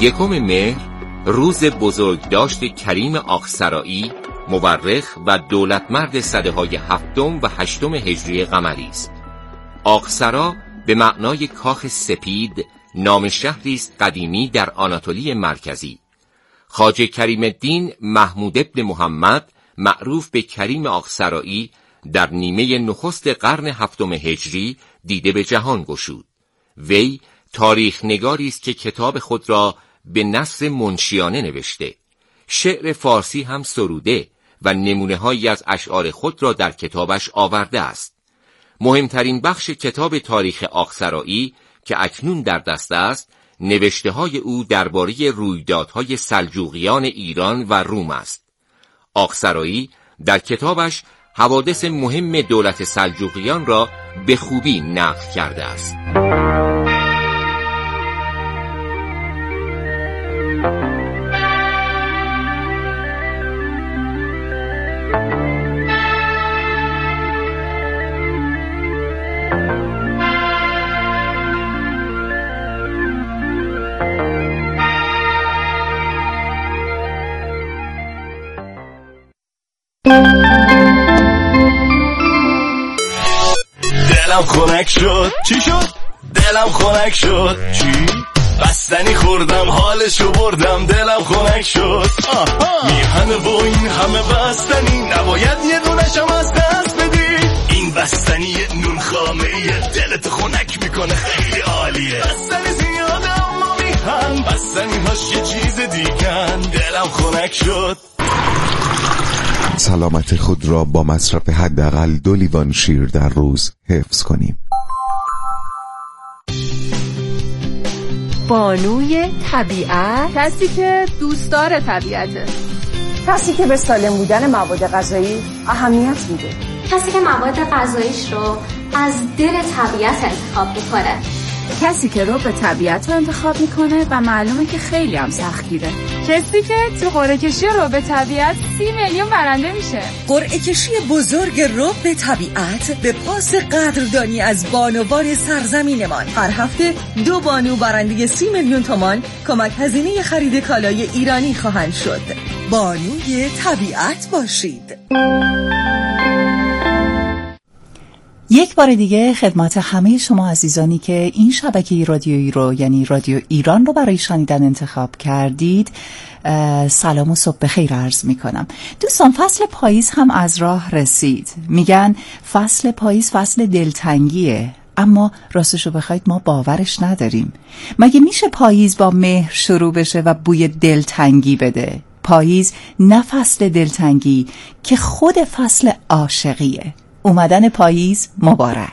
1 مهر روز بزرگداشت کریم آقسرایی، مورخ و دولتمرد سده‌های 7 و 8 هجری قمری است. آقسرا به معنای کاخ سپید نام شهری است قدیمی در آناتولی مرکزی. خواجه کریم الدین محمود ابن محمد معروف به کریم آقسرایی در نیمه نخست قرن 7 هجری دیده به جهان گشود. وی تاریخ نگاری است که کتاب خود را به نثر منشیانه نوشته. شعر فارسی هم سروده و نمونه‌هایی از اشعار خود را در کتابش آورده است. مهمترین بخش کتاب تاریخ آقسرایی که اکنون در دست است، نوشته‌های او درباره رویدادهای سلجوقیان ایران و روم است. آقسرایی در کتابش حوادث مهم دولت سلجوقیان را به خوبی نقل کرده است. دلم خنک شد. چی شد؟ دلم خنک شد. چی؟ بستنی خوردم حالشو بردم، دلم خنک شد. میهنه و این همه بستنی، نباید یه دونشم از دست بدی. این بستنی نون خامه دلت خنک میکنه، خیلی عالیه. بستنی زیاده اما میهن، بستنی هاش یه چیز دیگن. دلم خنک شد. سلامت خود را با مصرف حداقل 2 لیوان شیر در روز حفظ کنیم. بانوی طبیعت، کسی که دوستدار طبیعته، کسی که به سالم بودن مواد غذایی اهمیت میده، کسی که مواد غذاییش رو از دل طبیعت انتخاب میکنه، کسی که رو به طبیعت رو انتخاب میکنه و معلومه که خیلی هم سختگیره، کسی که تو قرعه کشی رو به طبیعت 30 میلیون برنده میشه. قرعه کشی بزرگ رو به طبیعت به پاس قدردانی از بانوان سرزمینمان. هر هفته 2 بانو برنده 30 میلیون تومان کمک هزینه خرید کالای ایرانی خواهند شد. بانوی طبیعت باشید. یک بار دیگه خدمت همه شما عزیزانی که این شبکه رادیویی رو، یعنی رادیو ایران رو برای شنیدن انتخاب کردید، سلام و صبح بخیر عرض می کنم. دوستان، فصل پاییز هم از راه رسید. میگن فصل پاییز فصل دلتنگیه، اما راستشو بخواید ما باورش نداریم. مگه میشه پاییز با مهر شروع بشه و بوی دلتنگی بده؟ پاییز نه فصل دلتنگی که خود فصل عاشقیه. اومدن پاییز مبارک.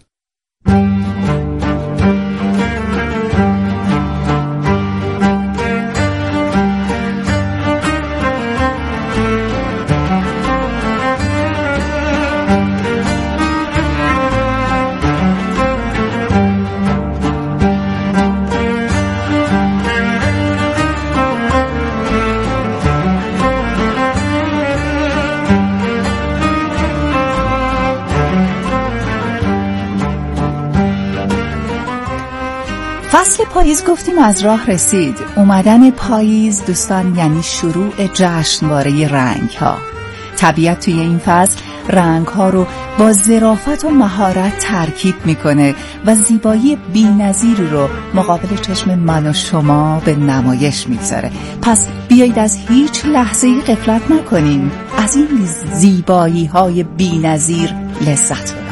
فصل پاییز گفتیم از راه رسید. اومدن پاییز دوستان یعنی شروع جشنواره رنگ ها. طبیعت توی این فصل رنگ ها رو با ظرافت و مهارت ترکیب میکنه و زیبایی بی‌نظیری رو مقابل چشم من و شما به نمایش میگذاره. پس بیایید از هیچ لحظه‌ای غفلت نکنیم، از این زیبایی های بی‌نظیر لذت ببریم.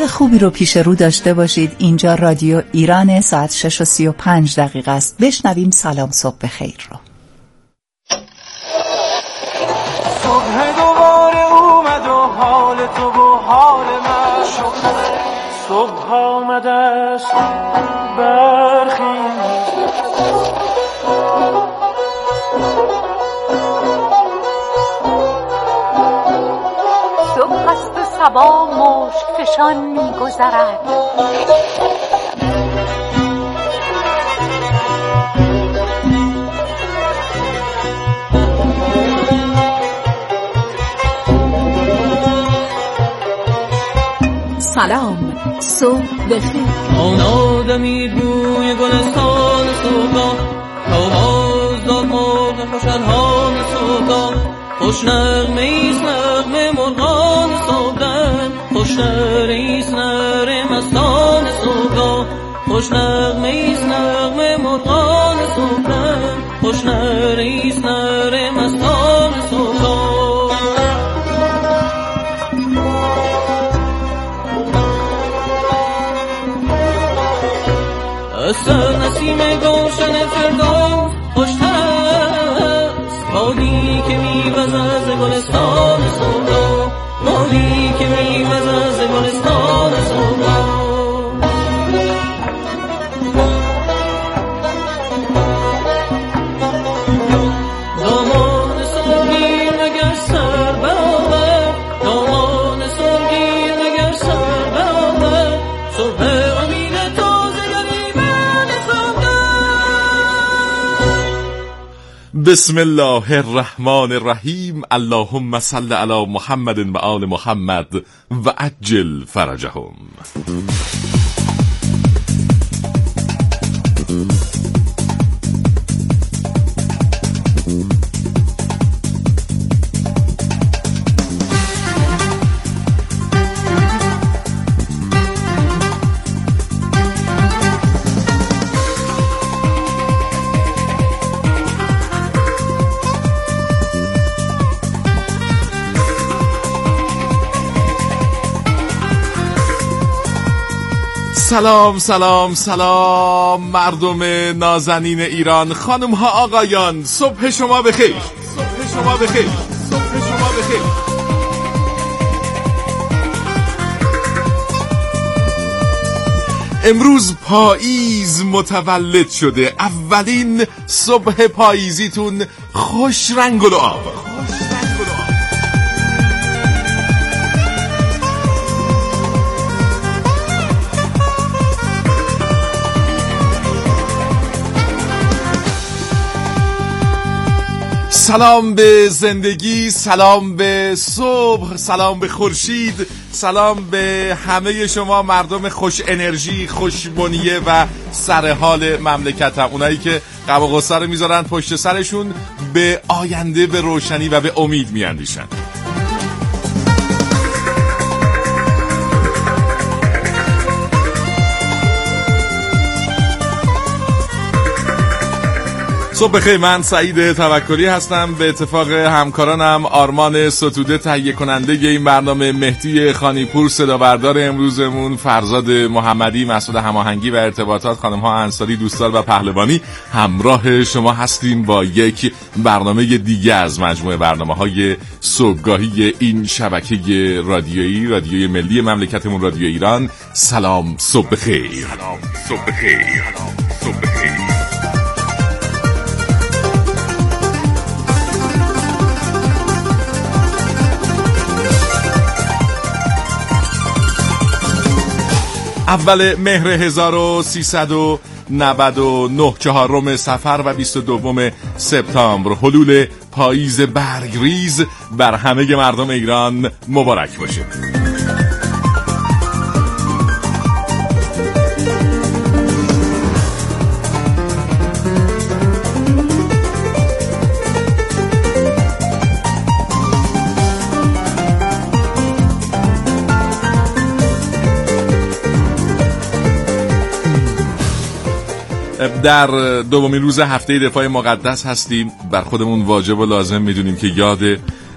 صبح خوبی رو پیش رو داشته باشید. اینجا رادیو ایران، ساعت 6:35 است. بشنویم سلام صبح بخیر رو. صبح دوباره اومد و حال تو و حال من صبح آمده است برخیز صبح است و صبا مشک فشان می‌گذرد سلام صبح بخیر. آن آدمی بوی گلستان صبح تا باز داد مرغ خوش الهام صبح خوش نغمه ایست نغمه مرغان صبح خوش نره ایست نره مستان صبح خوش نغمه ایست نغمه مرغان صبح خوش نره ایست نره مستان صبح سر نسیم گلشن فردوس خوشتر است بادی که میوزد از گلستان صبح بادی که میوزد از گلستان صبح دامان سرگیر مگر سر برآور دامان سرگیر مگر سر برآور صبح بسم الله الرحمن الرحیم. اللهم صل علی محمد و آل محمد و عجل فرجهم. سلام سلام سلام مردم نازنین ایران، خانم ها آقایان، صبح شما بخیر. صبح شما بخیر. صبح شما بخیر. امروز پاییز متولد شده. اولین صبح پاییزیتون خوش رنگ و لعاب. سلام به زندگی، سلام به صبح، سلام به خورشید، سلام به همه شما مردم خوش انرژی، خوش بنیه و سر حال مملکتم، اونایی که قب و غصه رو میذارن پشت سرشون، به آینده، به روشنی و به امید میاندیشن. صبح بخیر. من سعید توکلی هستم. به اتفاق همکارانم آرمان ستوده تهیه کننده این برنامه، مهدی خانیپور صدابردار امروزمون، فرزاد محمدی مسئول هماهنگی و ارتباطات، خانم ها انصاری دوستدار و پهلوانی، همراه شما هستیم با یک برنامه دیگه از مجموعه برنامه‌های صبحگاهی این شبکه رادیویی، رادیوی ملی مملکتمون، رادیو ایران. سلام صبح بخیر. سلام صبح بخیر. صبح بخیر. اول مهر 1399، 4 صفر و 22 سپتامبر، حلول پاییز برگریز بر همه مردم ایران مبارک باشه. در دومین روز هفته دفاع مقدس هستیم. بر خودمون واجب و لازم میدونیم که یاد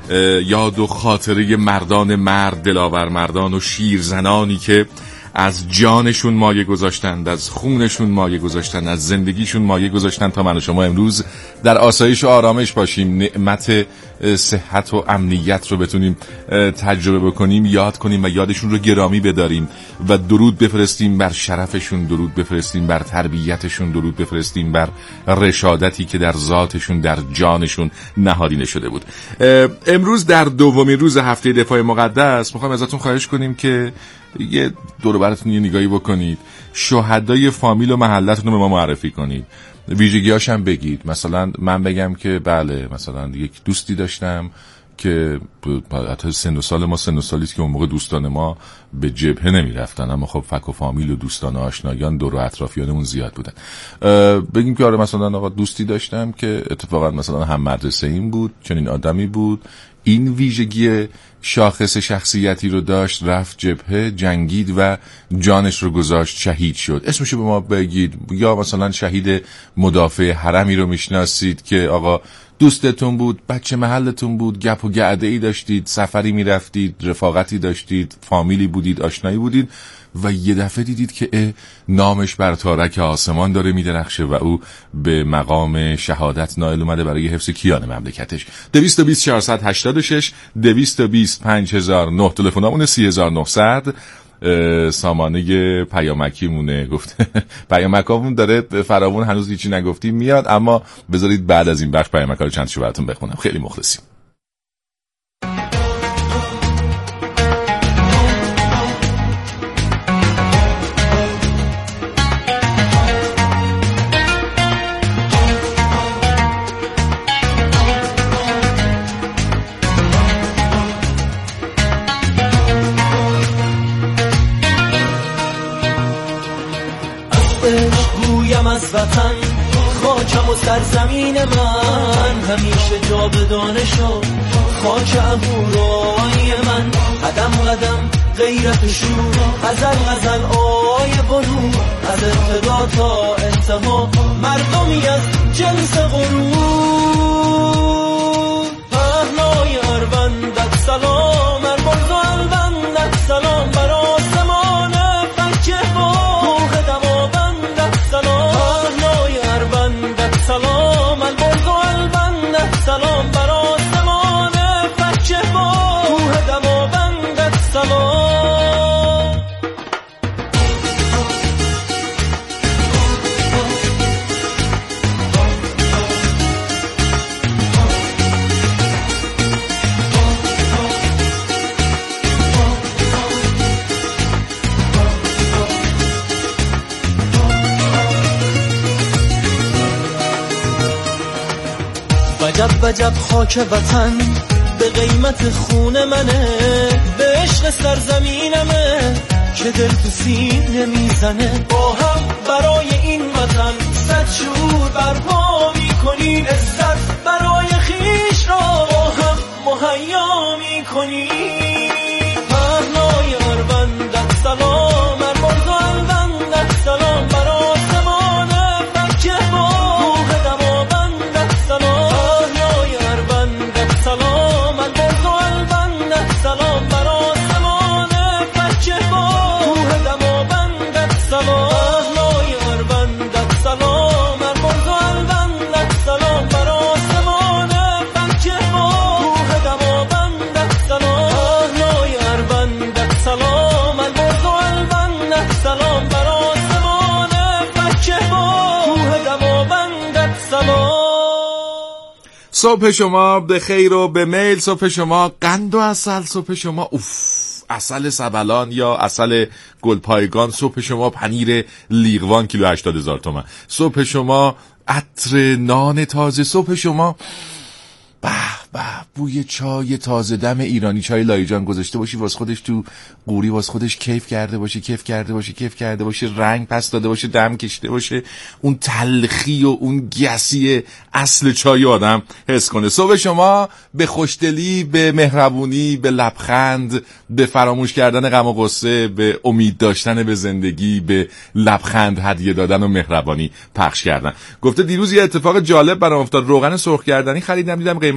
یاد و خاطره مردان مرد، دلاور مردان و شیرزنانی که از جانشون مایه گذاشتند، از خونشون مایه گذاشتند، از زندگیشون مایه گذاشتند تا من و شما امروز در آسایش و آرامش باشیم، نعمت صحت و امنیت رو بتونیم تجربه بکنیم، یاد کنیم و یادشون رو گرامی بداریم و درود بفرستیم بر شرفشون، درود بفرستیم بر تربیتشون، درود بفرستیم بر رشادتی که در ذاتشون، در جانشون نهادینه شده بود. امروز در دومین روز هفته دفاع مقدس میخوام ازتون خواهش کنیم که یه دور براتون یه نگاهی بکنید، شهدای فامیل و محلتون رو به ما معرفی کنید، ویژگی‌هاش هم بگید. مثلا من بگم که بله مثلا یک دوستی داشتم که حتی سن و سال ما سن و سالیست که اون موقع دوستان ما به جبهه نمی رفتن، اما خب فک و فامیل و دوستان و آشنایان دور و اطرافیانمون زیاد بودن. بگیم که آره مثلا آقا دوستی داشتم که اتفاقا مثلا هم مدرسه این بود، چنین آدمی بود، این ویژگی شاخص شخصیتی رو داشت، رفت جبهه، جنگید و جانش رو گذاشت، شهید شد. اسمشو به ما بگید. یا مثلا شهید مدافع حرمی رو میشناسید که آقا دوستتون بود، بچه محلتون بود، گپ و گعده ای داشتید، سفری میرفتید، رفاقتی داشتید، فامیلی بودید، آشنایی بودید و یه دفعه دیدید که نامش بر تارک آسمان داره میدرخشه و او به مقام شهادت نائل اومده برای حفظ کیان مملکتش. 220 486 220 5009 تلفنمون 3900 سامانه پیامکی مونه. گفته پیامکامون داره فراوون، هنوز هیچی نگفتیم میاد، اما بذارید بعد از این بخش پیامکا رو چند شو براتون بخونم. خیلی مخلصیم. از وطن خاکم و سرزمین من همیشه جاودانه شد، خاک اهورای من قدم قدم غیرت شور، غزل غزل آی بلور، از ابتدا تا انتها مردمی از جنس غرور. پهنای اربندت سلام، اربرز و البندت سلام، بر آسمان فکه باغ دماوندت سلام. پهنای اربندت سلام، البرز و البندت سلام، بر آسمان فکه باغ دماوندت سلام. وجب وجب خاک وطن به قیمت خون منه، به عشق سرزمینمه که دل تو سینه میزنه. با هم برای این وطن صد شور برپا میکنیم، عزت برای خیش را با هم مهیا میکنیم. پهنای اربندت سلام، اربرز و البندت سلام، بر آسمان فکه باغ دماوندت سلام. سلام البرز و البندت سلام، بر آسمان فکه باغ دماوندت سلام. پهنای اربندت سلام، البرز و البندت سلام، بر آسمان فکه باغ دماوندت سلام. پهنای اربندت سلام، البرز و البندت سلام، بر آسمان فکه باغ دماوندت سلام. صبح شما به خیر و به میل، صبح شما قند و عسل، صبح شما عسل سبلان یا عسل گلپایگان، صبح شما پنیر لیغوان کیلو 80,000 تومان، صبح شما عطر نان تازه، صبح شما به بوی چای تازه دم ایرانی، چای لایجان گذاشته باشی واسه خودش تو قوری، واسه خودش کیف کرده باشه، رنگ پس داده باشه، دم کشیده باشه، اون تلخی و اون گسی اصل چای آدم حس کنه. صبح شما به خوشدلی، به مهربونی، به لبخند، به فراموش کردن غم و غصه، به امید داشتن به زندگی، به لبخند هدیه دادن و مهربانی پخش کردن. گفته دیروز یه اتفاق جالب برام افتاد، روغن سرخ کردنی خریدم، دیدم قیمتش با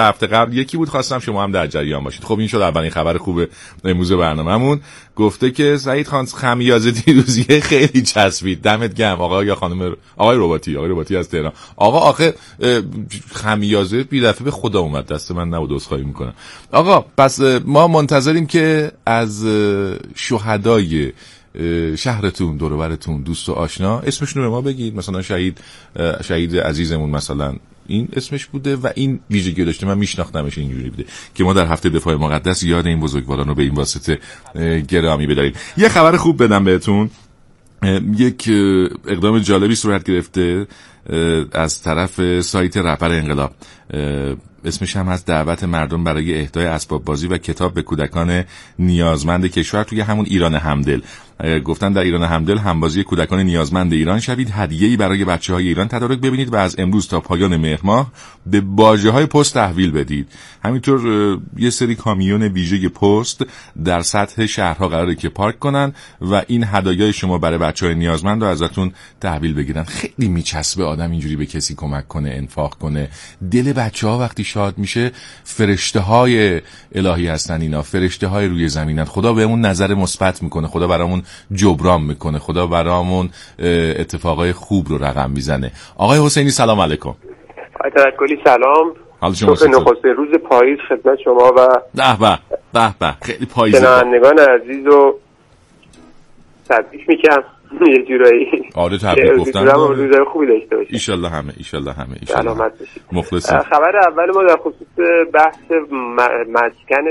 هفته قبل یکی بود، خواستم شما هم در جریان باشید. خب این شد اولین خبر خوب امروز برنامه‌مون. گفته که سعید خان خمیازه دیروزیه خیلی چسبید. دمت گرم آقا یا خانم، آقای رباطی از تهران. آقا آخه خمیازه بی دفعه به خدا اومد، دست من نبود، عذرخواهی میکنم. آقا پس ما منتظریم که از شهدای شهرتون، دور و برتون، دوست و آشنا اسمشون رو به ما بگید. مثلا شهید عزیزمون مثلا این اسمش بوده و این ویژگی داشته، من میشناختمش اینجوری بوده، که ما در هفته دفاع مقدس یاد این بزرگواران رو به این واسطه گرامی بداریم. یه خبر خوب بدم بهتون. یک اقدام جالبی صورت گرفته از طرف سایت رهبر انقلاب، اسمش هم هست دعوت مردم برای اهدای اسباب بازی و کتاب به کودکان نیازمند کشور توی همون ایران همدل. گفتن در ایران همدل همبازی کودکان نیازمند ایران شوید، هدیه‌ای برای بچه‌های ایران تدارک ببینید و از امروز تا پایان مهر ماه به باجه‌های پست تحویل بدید. همینطور یه سری کامیون ویژه پست در سطح شهرها قراره که پارک کنن و این هدایای شما برای بچه‌های نیازمند رو ازتون تحویل بگیرن. خیلی میچسبه آدم اینجوری به کسی کمک کنه، انفاق کنه. دل بچه‌ها وقتی شاد میشه، فرشته‌های الهی هستن اینا، فرشته‌های روی زمینن. خدا بهمون نظر مثبت میکنه، خدا برامون جبران میکنه، خدا برامون اتفاقای خوب رو رقم میزنه. آقای حسینی سلام علیکم. آقای توکلی سلام. حال شما چطور؟ نخست روز پاییز خدمت شما و به خیلی پاییزه. شنوندگان عزیز رو تبریک میگم یه جورایی. آره تبریک گفتن. روزای خوبی داشته باشید. ان شاء همه سلامت باشید. مخلصیم. خبر اول ما در خصوص بحث مسکن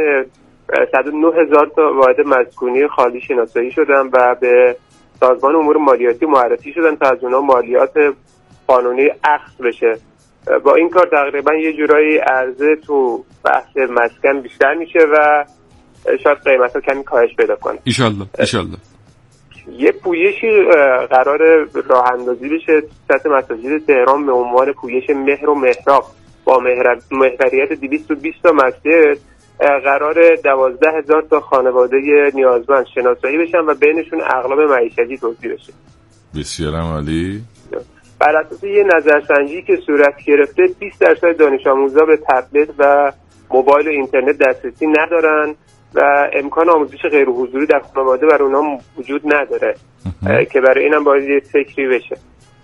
109,000 تا واحد مسکونی خالی شناسایی شدن و به سازمان امور مالیاتی معرفی شدن تا از اونها مالیات قانونی اخذ بشه. با این کار تقریبا یه جورایی عرضه تو بحث مسکن بیشتر میشه و شاید قیمت‌ها کمی کاهش پیدا کنه. ان شاء الله. یه پویشی قرار راه اندازی بشه سطح مساجد تهران به عنوان پویش مهر و محراب با محوریت 220 تا مسجد. قرار 12,000 تا خانواده نیازمند شناسایی بشن و بینشون اقلام معیشتی توزیع بشه. بسیار عالی. بر اساس یه نظرسنجی که صورت گرفته 20% دانش آموزا به تبلت و موبایل و اینترنت دسترسی ندارن و امکان آموزش غیر حضوری در خانواده برای اونها وجود نداره که برای اینم باید یه فکری بشه.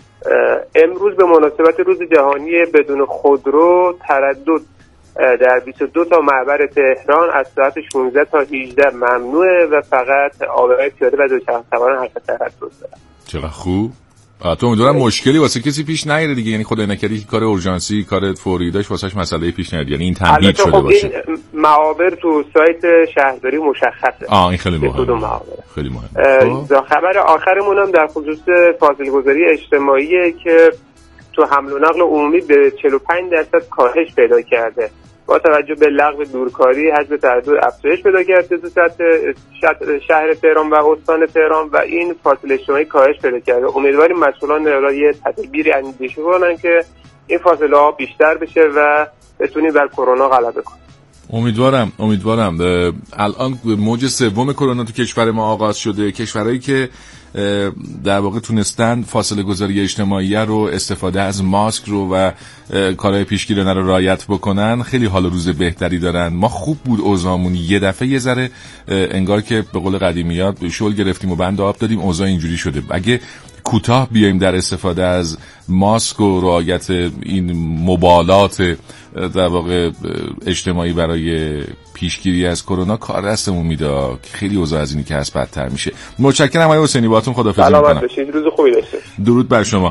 امروز به مناسبت روز جهانی بدون خودرو تردد در 22 تا معبر تهران از ساعت 16 تا 18 ممنوعه و فقط عابران پیاده و دوچرخه‌سواران حق تردد دارن. چقدر خوب. تو امیدوارم مشکلی واسه کسی پیش نیاره دیگه، یعنی خدای نکرده که کار اورژانسی، کار فوری داشت واسش مسئله پیش نیاد، یعنی این تمدید شده باشه. این معابر تو سایت شهرداری مشخصه. این خیلی مهمه. خیلی مهمه. خبر آخرمون هم در خصوص فاصله گذاری اجتماعیه که تو حمل و نقل عمومی به 45% کاهش پیدا کرده. با توجه به لغو دورکاری حجم تردد افزایش پیدا کرده تو سطح شهر تهران و استان تهران و این فاصله اجتماعی کاهش پیدا کرده. امیدواریم مسئولان یه تدبیری اندیشه کنن که این فاصله ها بیشتر بشه و بتونیم بر کرونا غلبه کنیم. امیدوارم. الان موج سوم کرونا تو کشور ما آغاز شده. کشورهایی که در واقع تونستن فاصله گذاری اجتماعی رو، استفاده از ماسک رو و کارهای پیشگیرانه رو رعایت بکنن خیلی حال روز بهتری دارن. ما خوب بود اوضاعمون، یه دفعه یه ذره انگار که به قول قدیمیات شل گرفتیم و بند آب دادیم، اوضاع اینجوری شده. اگه کوتاه بیایم در استفاده از ماسک و رعایت این مبالات در واقع اجتماعی برای پیشگیری از کرونا، کار دستمون میده که خیلی اوضاع از اینی که هست بدتر میشه. متشکرم آقای حسینی، باهاتون خداحافظی میکنم. سلامت باشید، روز خوبی داشته. درود بر شما.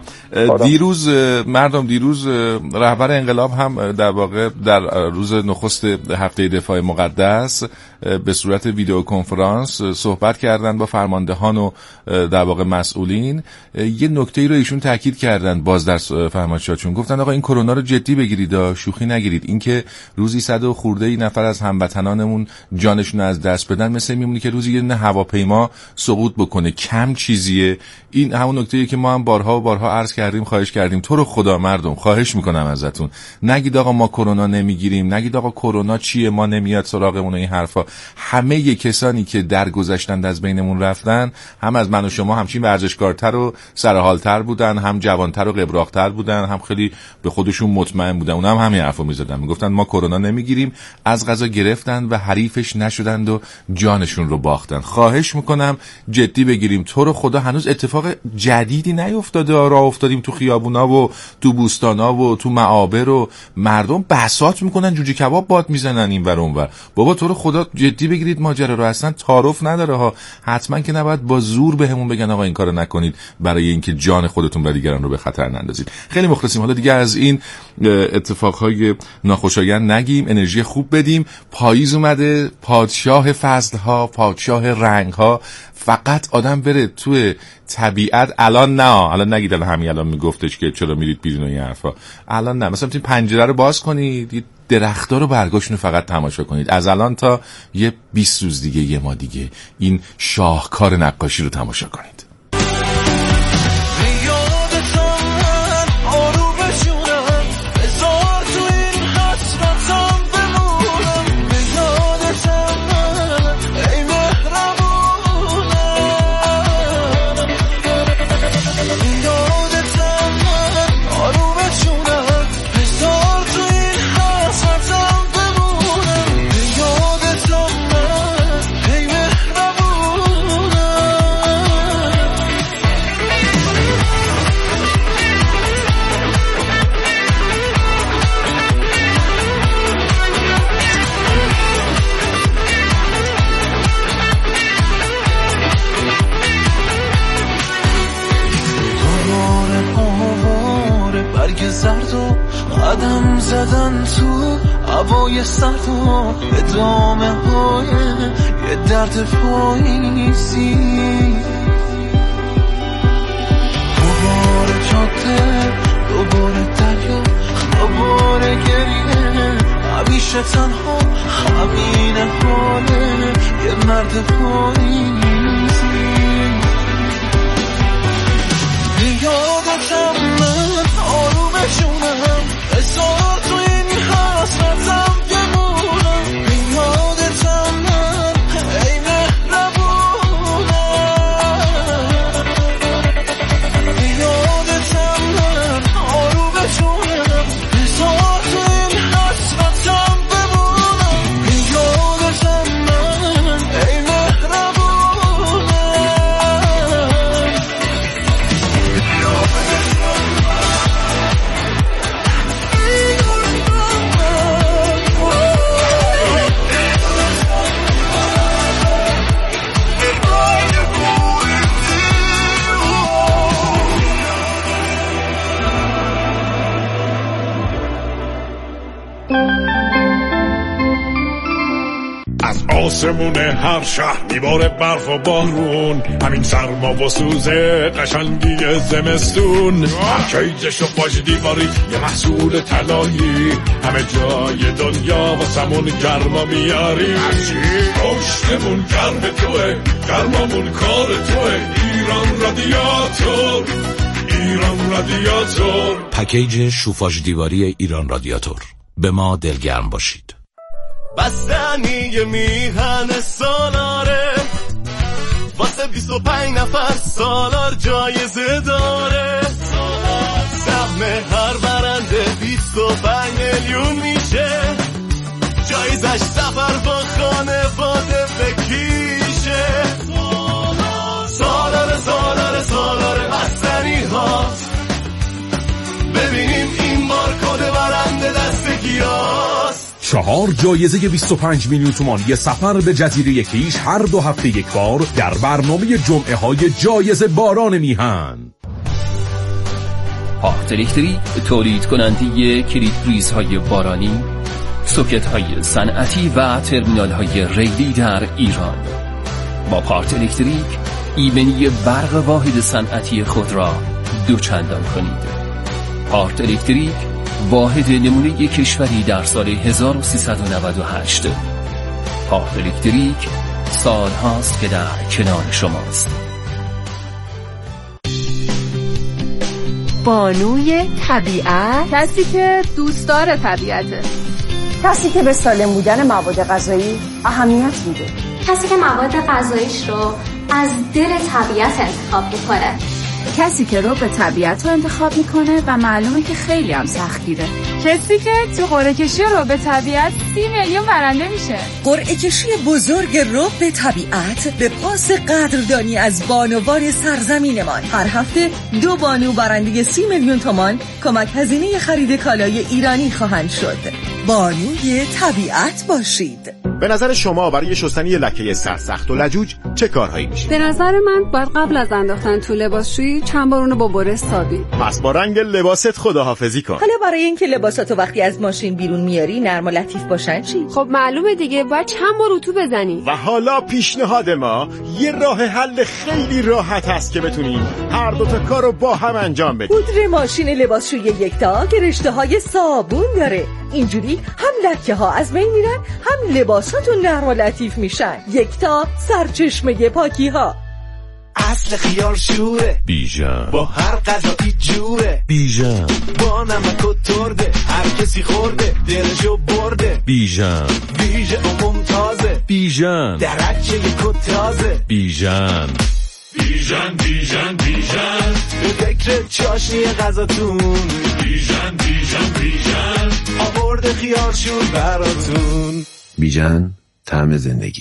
دیروز رهبر انقلاب هم در واقع در روز نخست هفته دفاع مقدس به صورت ویدیو کنفرانس صحبت کردن با فرماندهان و در واقع مسئولین. یه نکته‌ای رو ایشون تاکید کردن باز در فرمایشاتشون، گفتن آقا این کرونا رو جدی بگیرید، شوخی نگیرید. این که روزی 100 و خورده ای نفر از هموطنانمون جانشون از دست بدن مثل میمونه که روزی یه هواپیما سقوط بکنه، کم چیزیه. این همون نکته‌ایه که ما هم بارها و بارها عرض کردیم، خواهش کردیم تو رو خدا مردم خواهش میکنم ازتون نگید آقا ما کرونا نمیگیریم، نگید آقا کرونا چیه ما نمیاد سراغمون این حرفا. همه کسانی که درگذشتند از بینمون رفتن، هم از من و شما همچین ورزشکارتر و سرحالتر بودن، هم جوانتر و قبراقتر بودن، هم خیلی به خودشون مطمئن بودن. اونها هم همین حرفا حرفو میزدن، میگفتن ما کرونا نمیگیریم، از قضا گرفتن و حریفش نشدند و جانشون رو باختن. خواهش میکنم جدی بگیریم. تو رو خدا هنوز اتفاق جدیدی نیفتاده، راه افتادیم تو خیابونا و تو بوستانا و تو معابر و مردم بساط میکنن، جوجه کباب باد میزنن این ور اون ور. بابا تو رو خدا جدی بگیرید ماجرا رو، اصلا تعارف نداره ها. حتما که نباید با زور بهمون بگن آقا این کارو نکنید برای اینکه جان خودتون و دیگران رو به خطر نندازید. خیلی مخلصیم. حالا دیگه از این اتفاقهای ناخوشایند نگیم، انرژی خوب بدیم. پاییز اومده، پادشاه فصلها، پادشاه رنگها. فقط آدم بره توی طبیعت. الان نگید همین الان میگفتش که چرا میرید بیرون و این حرفا. الان نه، مثلا پنجره رو باز کنید، درخت‌ها رو برگاشون فقط تماشا کنید. از الان تا یه 20 روز دیگه، یه ماه دیگه، این شاهکار نقاشی رو تماشا کنید. قدم زدن تو هوای سرد و ادامه های یه درد پاییزی، دوباره جاده، دوباره دریا، دوباره گریه، همیشه تنها، همین حاله یه مرد پاییزی. یادتم من آرومشونم، بذار تو این حسرتم بمونم. یادتم من ای مهربونم، یادتم من آرومشونم، بذار تو این حسرتم بمونم. یادتم من ای مهربونم. آسمون هر شهر میباره برف و بارون، همین سرما و سوز قشنگی زمستون. کیجش و پاش دیواری یه محصول طلایی، همه جای دنیا واسمون گرما میاری. پشتمون گرم توه، گرمامون کار توه. ایران رادیاتور، ایران رادیاتور. پکیج شوفاژ دیواری ایران رادیاتور. به ما دلگرم باشید. بستنی میهن سالاره، واسه 25 نفر سالار جایزه داره. سهم هر برنده 25 میلیون میشه، جایزش سفر با خانواده بکیشه. سالاره سالاره سالاره بستنی ها، ببینیم این بار کد برنده دست کیاست. 4 جایزه 25 میلیون تومان، یه سفر به جزیره کیش هر 2 هفته یک بار در برنامه جمعه های جایزه باران میهن. پارت الکتریک تولید کننده کلید پریزهای بارانی، سوکت های صنعتی و ترمینال های ریلی در ایران. با پارت الکتریک ایمنی برق واحد صنعتی خود را دوچندان کنید. پارت الکتریک واحد نمونه کشوری در سال 1398. پارت الکتریک سال هاست که در کنار شماست. بانوی طبیعت، کسی که دوستدار طبیعته، کسی که به سالم بودن مواد غذایی اهمیت میده، کسی که مواد غذاییش رو از دل طبیعت انتخاب میکنه، کسی که رو به طبیعت رو انتخاب میکنه و معلومه که خیلی هم سختگیره. کسی که تو قرعه کشی رو به طبیعت 30 میلیون برنده میشه. قرعه کشی بزرگ رو به طبیعت به پاس قدردانی از بانوان سرزمینمان. هر هفته 2 بانو برنده 30 میلیون تومان کمک هزینه خرید کالای ایرانی خواهند شد. بانوی طبیعت باشید. به نظر شما برای شستن یه لکه سرسخت و لجوج چه کارهایی میشه؟ به نظر من باید قبل از انداختن تو لباسشویی چند بار اونو با بره سابی. پس با رنگ لباست خداحافظی کن. حالا برای اینکه لباساتو وقتی از ماشین بیرون میاری نرم و لطیف باشن چی؟ خب معلومه دیگه، باید چند بار اتو بزنی. و حالا پیشنهاد ما یه راه حل خیلی راحت هست که بتونیم هر دو تا کارو با هم انجام بدیم. پودر ماشین لباسشویی یکتا که رشته‌های صابون داره. اینجوری هم لکه ها از بین میرن، هم لباساتون نرم و لطیف میشن. یکتا، سرچشمه پاکی ها. اصل خیار شوره بیژن، با هر غذایی جوره بیژن، با نمک و ترده هر کسی خورده دلشو برده. بیژن، ویژه و ممتازه. بیژن، درجه تازه. بیژن، بیژن بیژن بیژن، به فکر چاشنی غذاتون. بیژن بیژن بیژن، آورده خیار شور براتون. بیژن، طعم زندگی.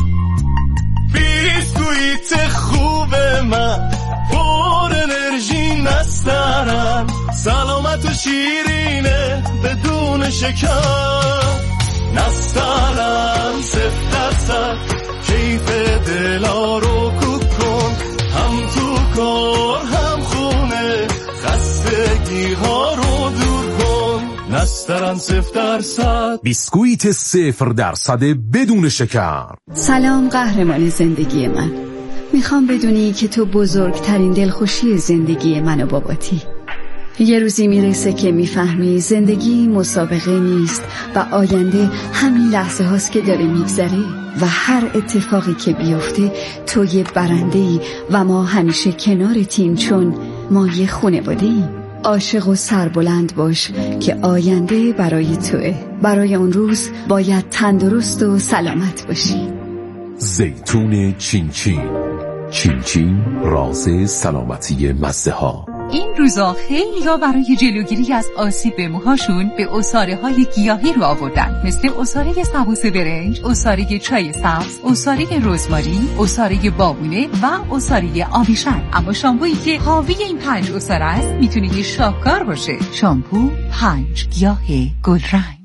بیسکویت خوب من پر انرژی نسترن، سلامت و شیرینه بدون شکر نسترن. 0% کیف دلا رو کن، هم تو کار هم خونه خستگی ها رو دور کن. نسترن 0%. بیسکویت 0% بدون شکر. سلام قهرمان زندگی من، میخوام بدونی که تو بزرگترین دلخوشی زندگی من و باباتی. یه روزی میرسه که میفهمی زندگی مسابقه نیست و آینده همین لحظه هاست که داره میگذره و هر اتفاقی که بیفته تو یه برنده‌ای و ما همیشه کنارتیم چون ما یه خانواده‌ایم. عاشق و سربلند باش که آینده برای توئه. برای اون روز باید تندرست و سلامت باشی. زیتون چین چین، چین چین راز سلامتی مزه ها. این روزا خیلی‌ها برای جلوگیری از آسیب به موهاشون به عصاره‌های گیاهی رو آوردن، مثل عصاره سبوس برنج، عصاره چای سبز، عصاره رزماری، عصاره بابونه و عصاره آبیشن. اما شامپویی که حاوی این 5 عصاره است میتونه یه شاهکار باشه. شامپو 5 گیاه گلرنگ.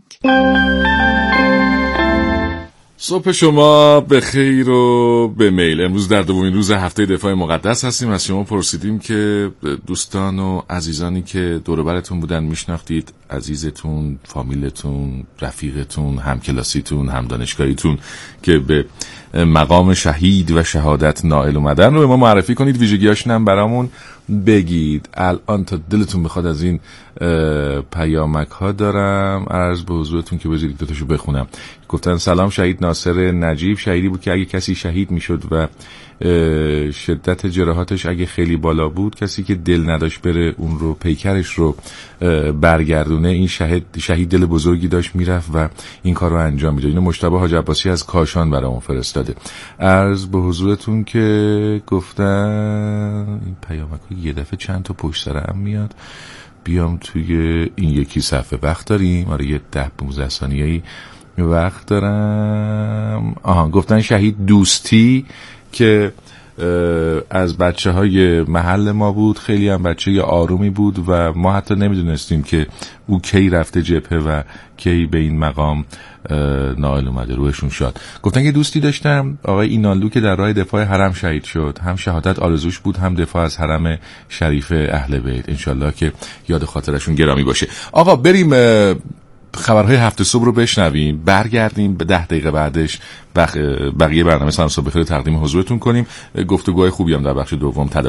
صبح شما به خیر و به میل. امروز در دومین روز هفته دفاع مقدس هستیم. از شما پرسیدیم که دوستان و عزیزانی که دور و برتون بودن میشناختید، عزیزتون، فامیلتون، رفیقتون، همکلاسیتون، همدانشگاهیتون که به مقام شهید و شهادت نائل اومدن رو به ما معرفی کنید، ویژگیاشون هم برامون بگید. الان تا دلتون بخواد از این پیامک ها دارم عرض به حضورتون که بذارید دوتاشو بخونم. گفتن سلام، شهید ناصر نجیب شهیدی بود که اگه کسی شهید میشد و شدت جراحاتش اگه خیلی بالا بود، کسی که دل نداشت بره اون رو پیکرش رو برگردونه، این شهید دل بزرگی داشت میرفت و این کار رو انجام میداد. اینو مجتبی حاج عباسی از کاشان برامون فرستاده. عرض به حضورتون که گفتن این پیامک یه دفعه چند تا پشت سر هم میاد. بیام توی این یکی صفحه وقت داریم، آره یه 10-15 ثانیه‌ای وقت دارم. گفتن شهید دوستی که از بچه های محل ما بود، خیلی هم بچه آرومی بود و ما حتی نمیدونستیم که او کی رفته جبهه و کی به این مقام نائل اومده، روحشون شاد. گفتن یه دوستی داشتم آقای اینالو که در راه دفاع حرم شهید شد، هم شهادت آرزوش بود هم دفاع از حرم شریف اهل بیت. انشالله که یاد خاطرشون گرامی باشه. آقا بریم خبرهای هفته صبح رو بشنویم، برگردیم به 10 دقیقه بعدش بقیه برنامه سلام صبح بخیر تقدیم حضورتون کنیم. گفتگوهای خوبی هم در بخش دوم